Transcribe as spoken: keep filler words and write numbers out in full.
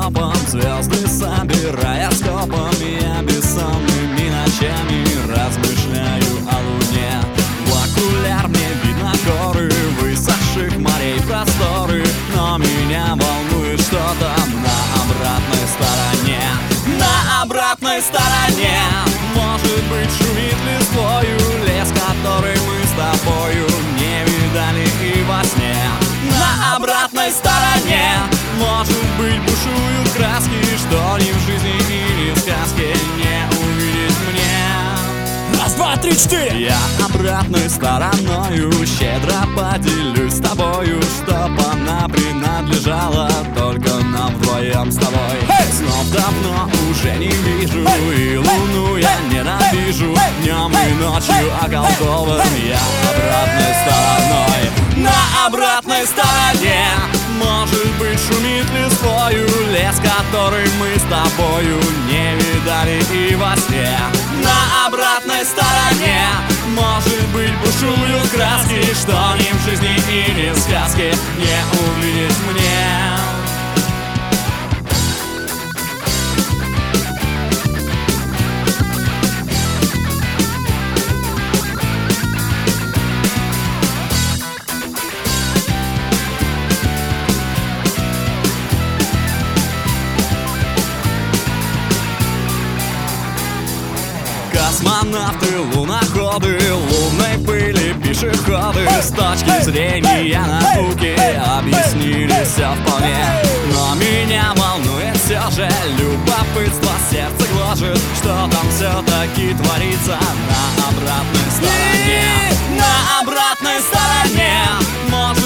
телескопом звезды собирая скопом. Я бессонными ночами размышляю о луне. В окуляр мне видно горы высохших морей просторы, но меня волнует что-то на обратной стороне. На обратной стороне, может быть, шумит листвою лес, который мы с тобою не видали и во сне. На обратной стороне, может быть, бушуют краски, что ни в жизни или в сказке не увидеть мне. Раз, два, три, четыре! Я обратной стороною щедро поделюсь с тобою, чтоб она принадлежала только нам вдвоем с тобой. Hey! Снов давно уже не вижу, hey! и луну hey! я ненавижу. hey! Днем hey! и ночью hey! околдован hey! я обратной стороной. На обратной стороне, может быть, шумит листвою лес, который мы с тобою не видали и во сне. На обратной стороне, может быть, бушуют краски, что ни в жизни или в сказке не увидеть мне. Космонавты, луноходы, лунной пыли пешеходы с точки зрения науки объяснили все вполне. Но меня волнует все же любопытство, сердце гложет, что там все-таки творится на обратной стороне. На обратной стороне, может